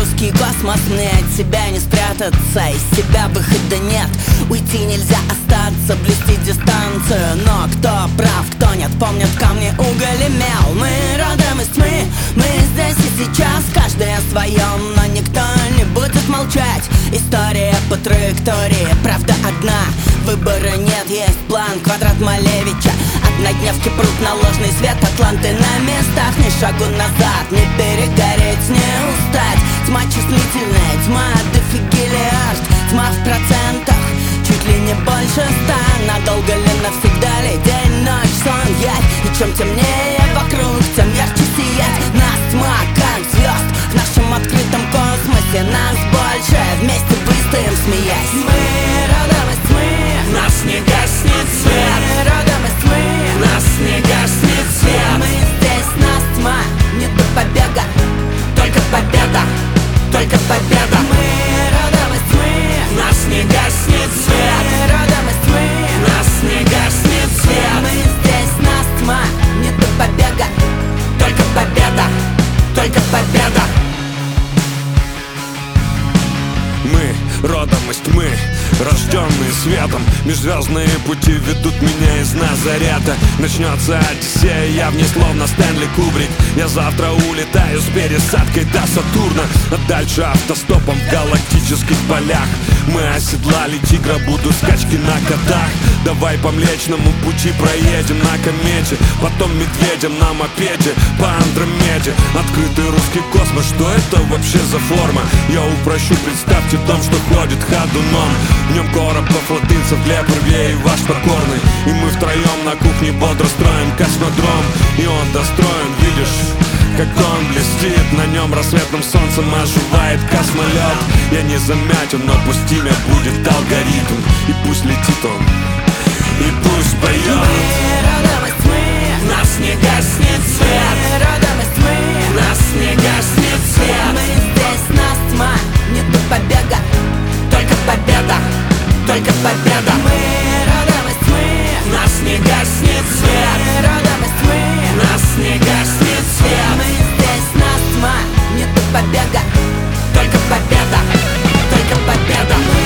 русский космос. Мне от себя не спрятаться, из себя выхода нет. Уйти нельзя, остаться, блюсти дистанцию. Но кто прав, кто нет, помнят камни, уголь и мел. Мы родом из тьмы, мы здесь и сейчас. Каждый о своем, но никто не будет молчать. История по траектории, правда одна. Выбора нет, есть план, квадрат Малевича. Однодневки прут на ложный свет, атланты на местах. Ни шагу назад, не перегореть, не устать. Тьма чувствительная, тьма дофигелиард. Тьма в процентах, чуть ли не больше 100. Надолго ли, навсегда ли, день, ночь, сон, явь. И чем темнее вокруг, тем ярче сиять. Нас тьма, как звезд в нашем открытом космосе. Нас больше, вместе выстоим, смеясь. Мы родом из тьмы, нас не гаснет свет. мы родом из тьмы, Нас не гаснет свет. мы здесь, нас тьма, не до побега. Только победа, только победа. Мы родом из тьмы, Нас не гаснет свет. мы родом из тьмы, Нас не гаснет мы свет. здесь, нас тьма, не до побега. Только победа, только победа. Мы родом из тьмы, рожденные светом. Межзвездные пути ведут меня из Назарета. Начнется Одиссея, я в ней словно Стэнли Кубрик. Я завтра улетаю с пересадкой до Сатурна, а дальше автостопом в галактических полях. Мы оседлали тигра, будут скачки на котах. Давай по Млечному пути проедем на комете, потом медведем на мопеде по Андромеде. Открытый русский космос, что это вообще за форма? Я упрощу, представьте дом, что ходит ходуном. В нем коробов латынцев, Глеб Рвей и ваш покорный. И мы втроем на кухне бодро строим космодром. И он достроен, видишь, как он блестит. На нем рассветным солнцем оживает космолет. Я не заметен, но пусть имя будет алгоритм. И пусть летит он, и пусть поет. Мы родом из тьмы, Нас не гаснет свет. мы родом из тьмы, Нас не гаснет мы свет. здесь, нас тьма, не до побега. Только победа, только победа. Мы родом из тьмы, Нас не гаснет свет. мы родом из тьмы, Нас не гаснет мы свет. здесь, нас тьма, не до побега. Только победа, только победа. Мы